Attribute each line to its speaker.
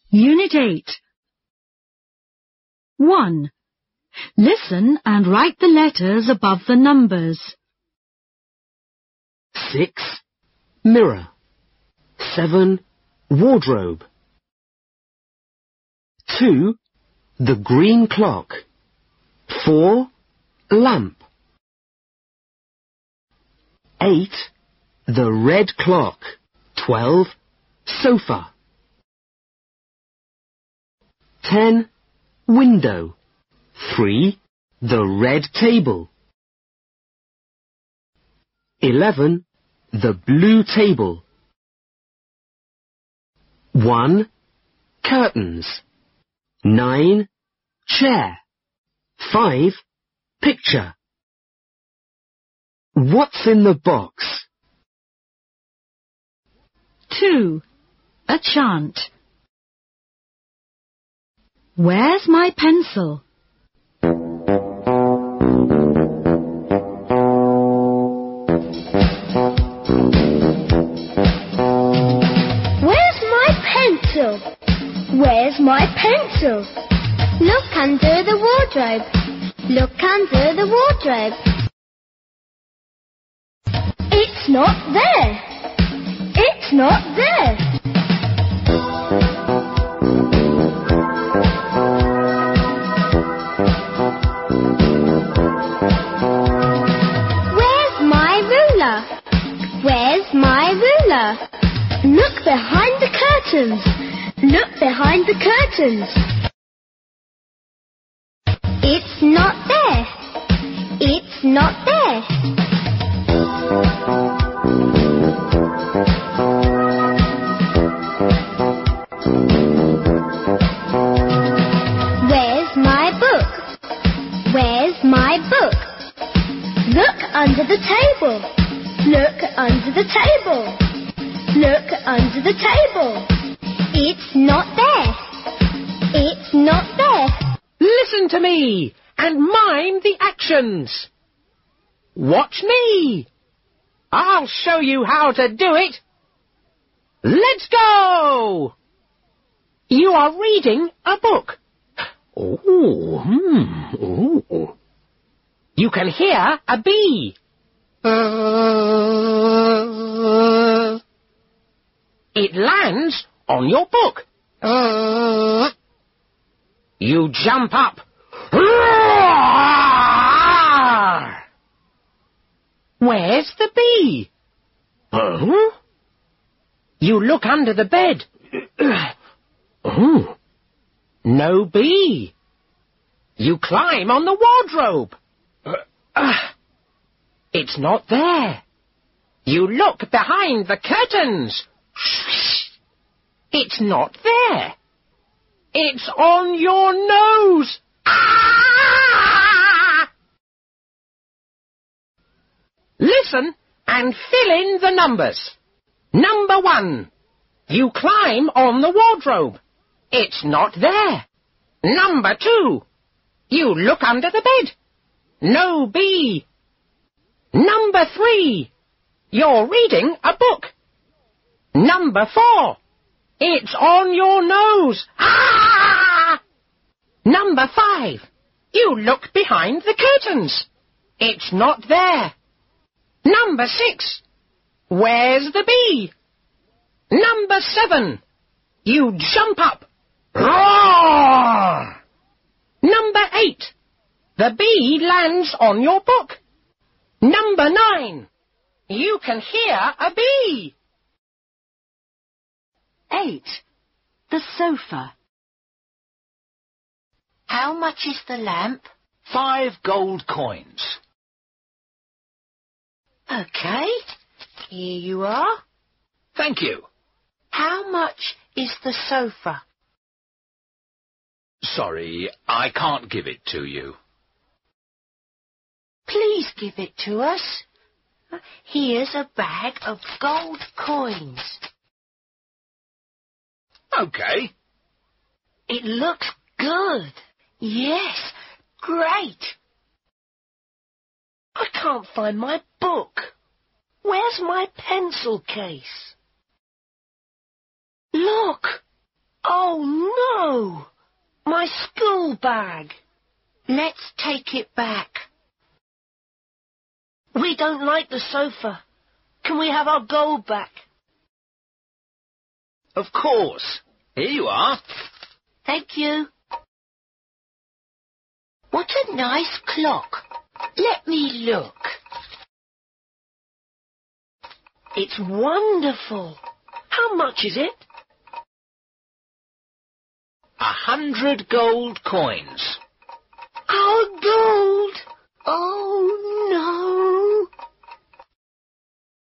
Speaker 1: Unit 8. 1. Listen and write the letters above the numbers.
Speaker 2: 6. Mirror. 7. Wardrobe. 2. The green clock. 4. Lamp. 8. The red clock. 12. Sofa. 10. Window. 3. The red table. 11. The blue table. 1. Curtains. 9. Chair. 5. Picture. What's in the box?
Speaker 1: 2. A chant. Where's my pencil?
Speaker 3: Where's my pencil? Where's my pencil? Look under the wardrobe. Look under the wardrobe. It's not there. It's not there. Where's my ruler? Where's my ruler? Look behind the curtains. Look behind the curtains. It's not there. It's not there. Where's my book? Where's my book? Look under the table. Look under the table. Look under the table. It's not there. It's not there.
Speaker 4: Listen to me and mind the actions. Watch me. I'll show you how to do it. Let's go. You are reading a book. Oh. You can hear a bee. It lands on your book. You jump up. Where's the bee? You look under the bed. No bee. You climb on the wardrobe. It's not there. You look behind the curtains. It's not there. It's on your nose. Ah! Listen and fill in the numbers. Number 1. You climb on the wardrobe. It's not there. Number 2. You look under the bed. No bee. Number 3. You're reading a book. Number 4. It's on your nose. Ah! Number 5. You look behind the curtains. It's not there. Number 6. Where's the bee? Number 7. You jump up. Roar! Number 8. The bee lands on your book. Number 9. You can hear a bee.
Speaker 1: 8. The sofa.
Speaker 5: How much is the lamp?
Speaker 6: 5 gold coins.
Speaker 5: Okay, here you are.
Speaker 6: Thank you.
Speaker 5: How much is the sofa?
Speaker 6: Sorry, I can't give it to you.
Speaker 5: Please give it to us. Here's a bag of gold coins.
Speaker 6: Okay.
Speaker 5: It looks good. Yes, great. I can't find my book. Where's my pencil case? Look, Oh no! My school bag. Let's take it back. We don't like the sofa. Can we have our gold back?
Speaker 6: Of course. Here you are.
Speaker 5: Thank you. What a nice clock. Let me look. It's wonderful. How much is it?
Speaker 6: 100 gold coins.
Speaker 5: Our gold! Oh